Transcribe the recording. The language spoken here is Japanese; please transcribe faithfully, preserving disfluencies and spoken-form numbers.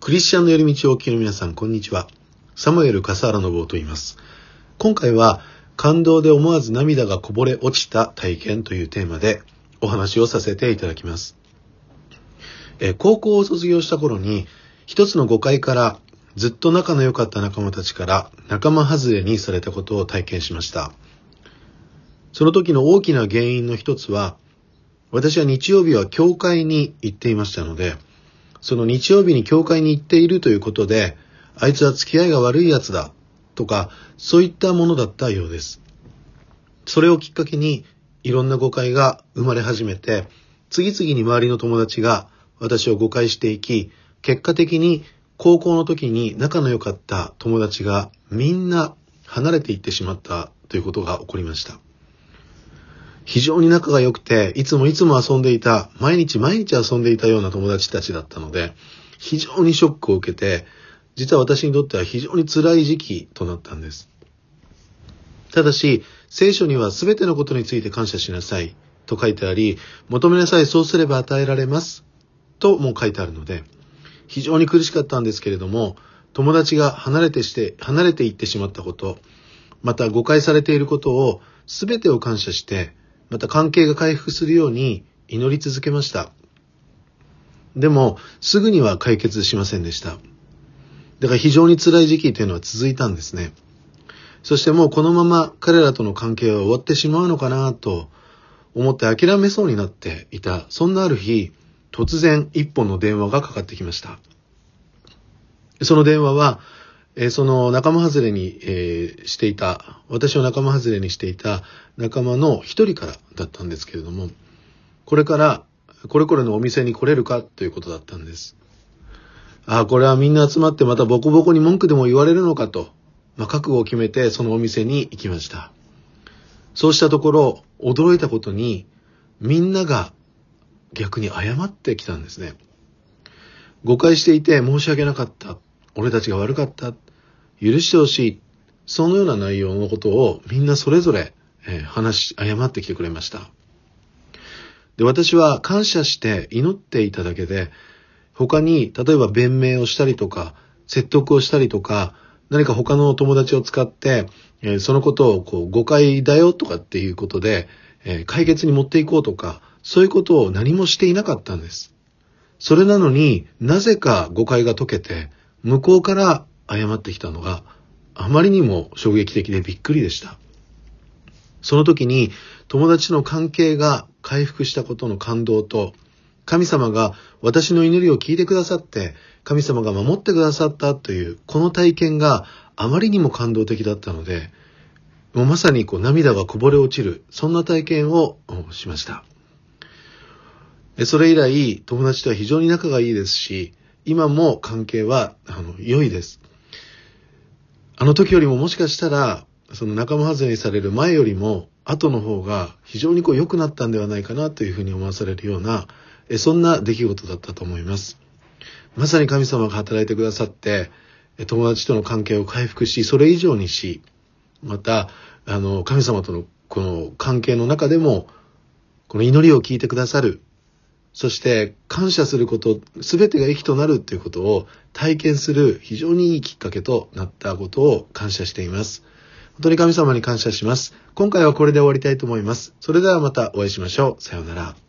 クリスチャンの寄り道をお聞きの皆さん、こんにちは。サムエル笠原信夫と言います。今回は感動で思わず涙がこぼれ落ちた体験というテーマでお話をさせていただきます。え高校を卒業した頃に一つの誤解からずっと仲の良かった仲間たちから仲間外れにされたことを体験しました。その時の大きな原因の一つは、私は日曜日は教会に行っていましたので、その日曜日に教会に行っているということで、あいつは付き合いが悪いやつだとか、そういったものだったようです。それをきっかけにいろんな誤解が生まれ始めて、次々に周りの友達が私を誤解していき、結果的に高校の時に仲の良かった友達がみんな離れていってしまったということが起こりました。非常に仲が良くて、いつもいつも遊んでいた、毎日毎日遊んでいたような友達たちだったので、非常にショックを受けて、実は私にとっては非常に辛い時期となったんです。ただし、聖書には全てのことについて感謝しなさいと書いてあり、求めなさい、そうすれば与えられますとも書いてあるので、非常に苦しかったんですけれども、友達が離れてして、離れていってしまったこと、また誤解されていることを全てを感謝して、また関係が回復するように祈り続けました。でも、すぐには解決しませんでした。だから非常に辛い時期というのは続いたんですね。そしてもうこのまま彼らとの関係は終わってしまうのかなと思って諦めそうになっていた。そんなある日、突然一本の電話がかかってきました。その電話は、えー、その仲間外れに、えー、していた、私を仲間外れにしていた仲間の一人からだったんですけれども、これからこれこれのお店に来れるかということだったんです。ああ、これはみんな集まってまたボコボコに文句でも言われるのかと、まあ、覚悟を決めてそのお店に行きました。そうしたところ、驚いたことにみんなが逆に謝ってきたんですね。誤解していて申し訳なかった。俺たちが悪かった。許してほしい。そのような内容のことをみんなそれぞれ、えー、話し、謝ってきてくれました。で、私は感謝して祈っていただけで、他に例えば弁明をしたりとか、説得をしたりとか、何か他の友達を使って、えー、そのことをこう誤解だよとかっていうことで、えー、解決に持っていこうとか、そういうことを何もしていなかったんです。それなのになぜか誤解が解けて、向こうから謝ってきたのがあまりにも衝撃的でびっくりでした。その時に友達の関係が回復したことの感動と、神様が私の祈りを聞いてくださって、神様が守ってくださったというこの体験があまりにも感動的だったので、もうまさにこう涙がこぼれ落ちる、そんな体験をしました。それ以来友達とは非常に仲がいいですし、今も関係はあの良いです。あの時よりももしかしたらその仲間外れにされる前よりも後の方が非常にこう良くなったんではないかなというふうに思わされるような、そんな出来事だったと思います。まさに神様が働いてくださって友達との関係を回復し、それ以上にし、またあの神様とのこの関係の中でもこの祈りを聞いてくださる、そして感謝すること、すべてが益となるということを体験する非常にいいきっかけとなったことを感謝しています。本当に神様に感謝します。今回はこれで終わりたいと思います。それではまたお会いしましょう。さようなら。